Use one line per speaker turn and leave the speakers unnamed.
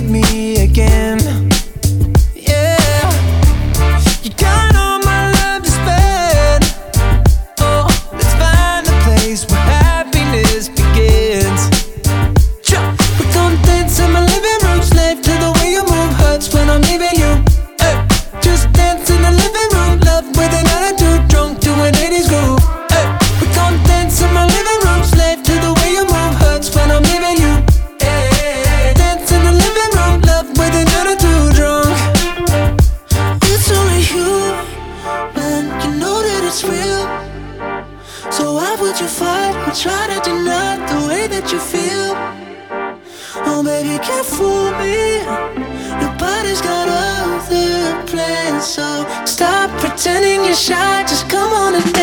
with me again. Yeah, you got all my love to spend. Oh, let's find a place where happiness begins. We're gonna dance in my living room, slave to the way you move. Hurts when I'm leaving you. Hey, just dance in the living room, love with an attitude, drunk to an 80s groove. Hey, we're gonna dance in my living room, slave to the way you move. Hurts when I'm leaving you. Hey, dance in the living room, love with an attitude, drunk. It's only you, man, you know that it's real. So why would you fight or try to deny the way that you feel? Oh baby, can't fool me. Your body's got other plans, so stop pretending you're shy. Just come on and dance.